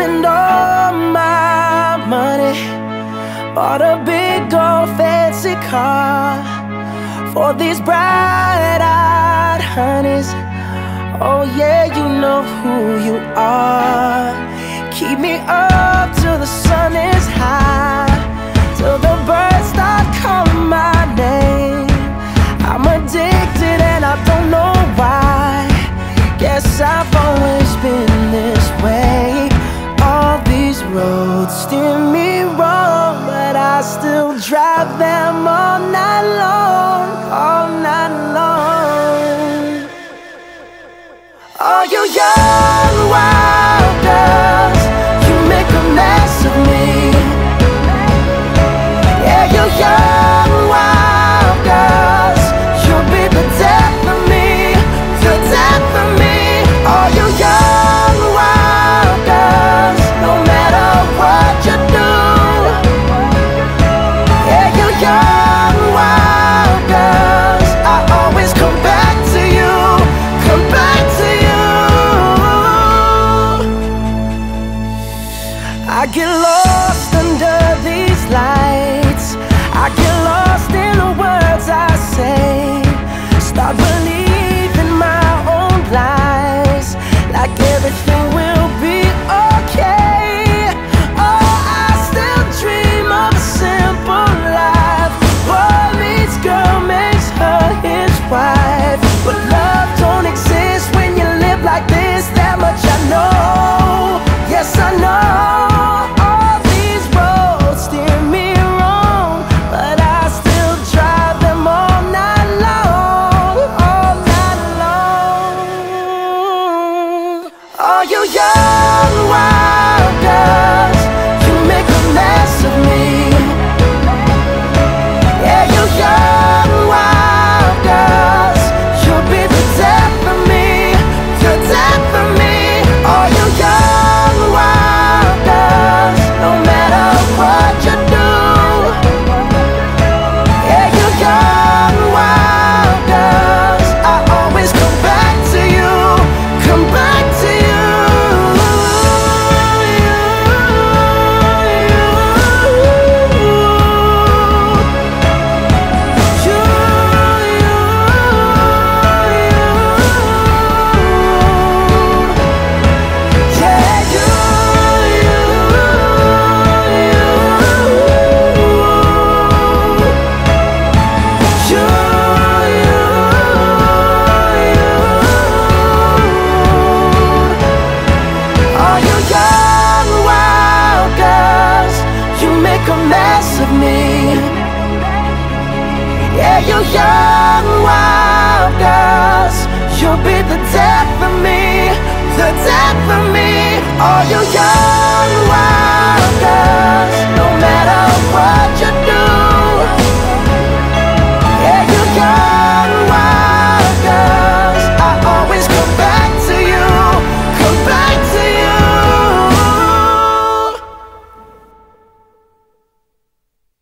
spend all my money, bought a big old fancy car for these bright-eyed honeys. Oh yeah, you know who you are. Keep me up till the sun is high, till the birds start calling my name. I'm addicted and I don't know why. Guess I've always been this way. All these roads steer me wrong, but I still drive them all night long, all night long. Oh, you young wild girls, you make a mess of me. Yeah, you young wild girls, you'll be the death of me, the death of me. Oh, you young wild girls, no matter what you do. Yeah, you young wild girls, I always come back to you, come back to you. I get lost